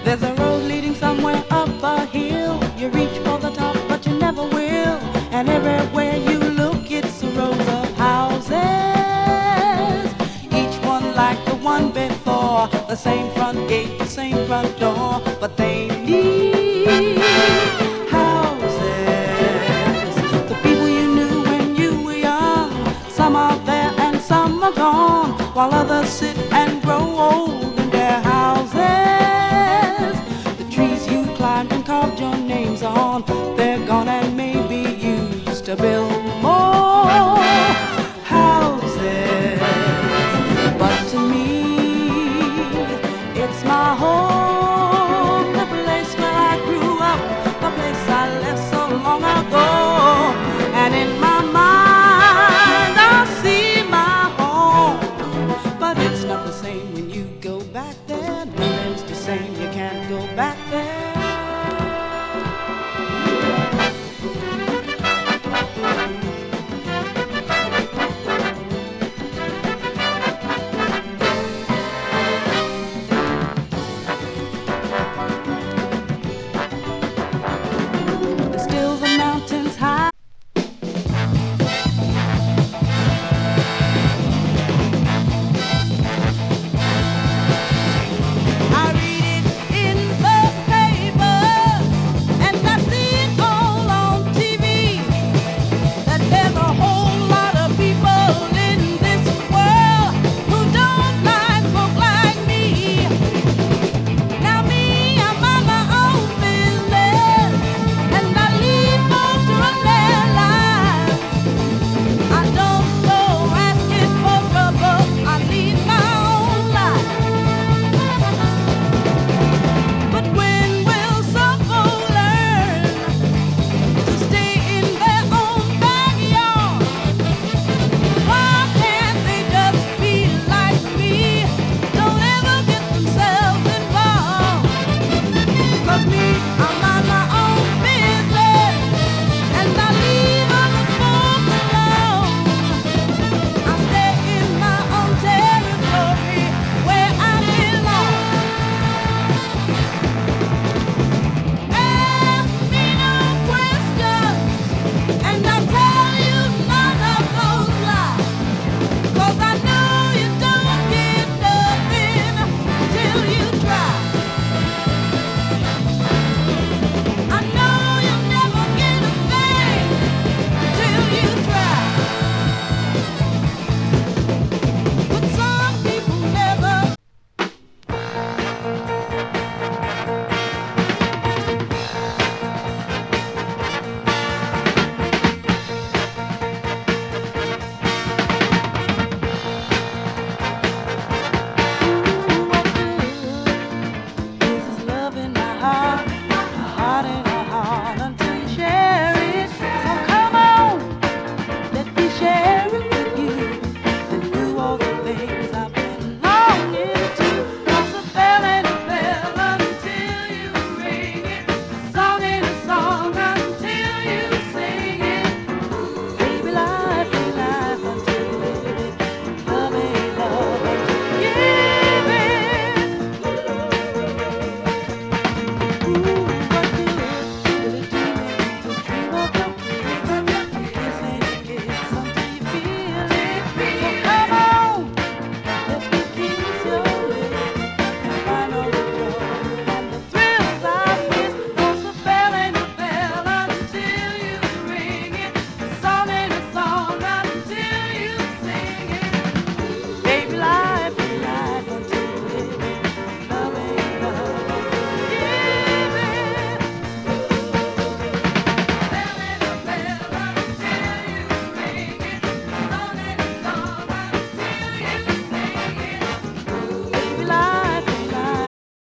There's a road leading somewhere up a hill. You reach for the top, but you never will. And everywhere you look, it's a rows of houses, each one like the one before. The same front gate, the same front door, but they need houses. The people you knew when you were young, some are there and some are gone, while others sit and grow old in their houses. The trees you climbed and carved your names on, they're gone and maybe used to build more houses. But to me, it's my home, the place where I grew up, the place I left so long ago. And in my mind I see my home, but it's not the same when you go back there. No, it's the same, you can't go back